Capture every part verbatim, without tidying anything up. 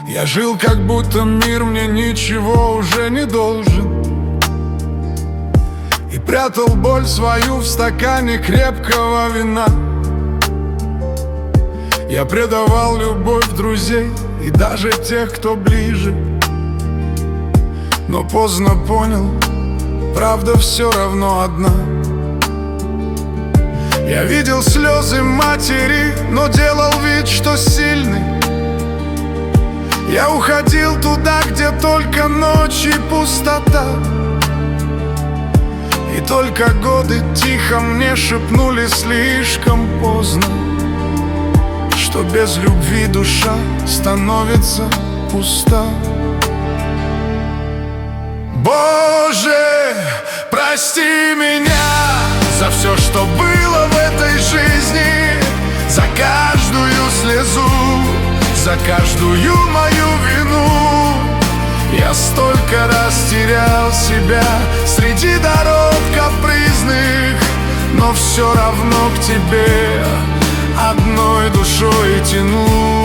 Я жил, как будто мир мне ничего уже не должен, и прятал боль свою в стакане крепкого вина. Я предавал любовь друзей и даже тех, кто ближе, но поздно понял, правда все равно одна. Я видел слезы матери, но делал вид, что сильный. Я уходил туда, где только ночь и пустота, и только годы тихо мне шепнули слишком поздно, что без любви душа становится пуста. Боже, прости меня за все, что было в этой жизни, за каждую слезу, за каждую мою вину. Я столько раз терял себя среди дорог капризных, но все равно к тебе одной душой тянусь.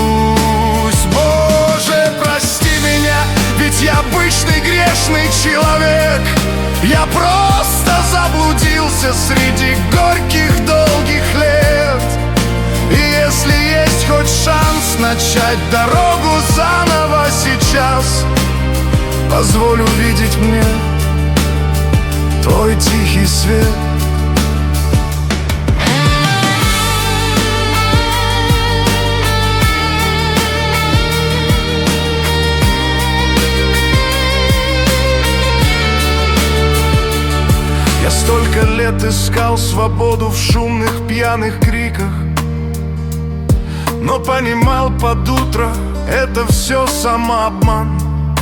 Боже, прости меня, ведь я обычный грешный человек. Я просто заблудился среди горьких долгих лет. И если есть хоть шанс начать дорогу заново сейчас, позволь увидеть мне твой тихий свет. Я столько лет искал свободу в шумных пьяных криках, но понимал под утро, это все самообман.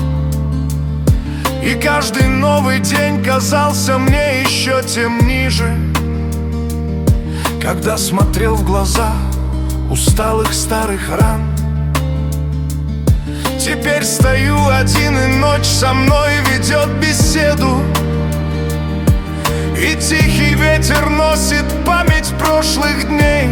И каждый новый день казался мне еще тем ниже, когда смотрел в глаза усталых старых ран. Теперь стою один, и ночь со мной ведет беседу, и тихий ветер носит память прошлых дней.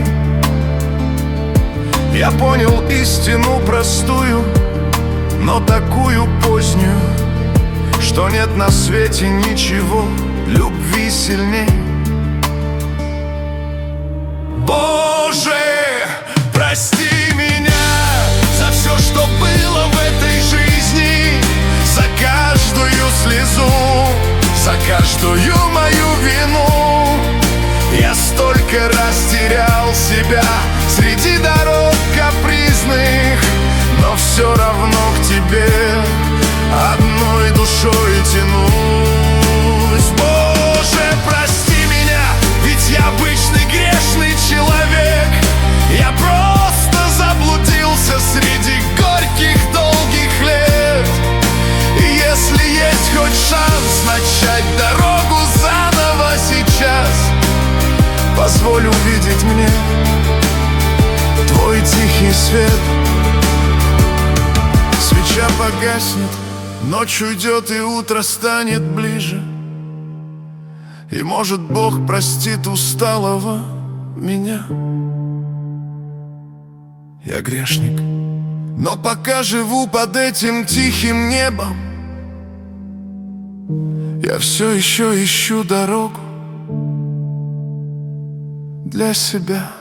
Я понял истину простую, но такую позднюю, что нет на свете ничего любви сильней. Боже, прости меня за все, что было в этой жизни, за каждую слезу, за каждую мою вину. Я столько раз терял себя среди дорог капризных, но все равно к тебе одной душой тянусь. Боже, прости меня, ведь я обычный грешный человек. Я просто заблудился среди горьких долгих лет. И если есть хоть шанс начать дорогу заново сейчас, позволь увидеть мне твой тихий свет. Свеча погаснет, ночь уйдет и утро станет ближе, и может Бог простит усталого меня. Я грешник, но пока живу под этим тихим небом, я все еще ищу дорогу для себя.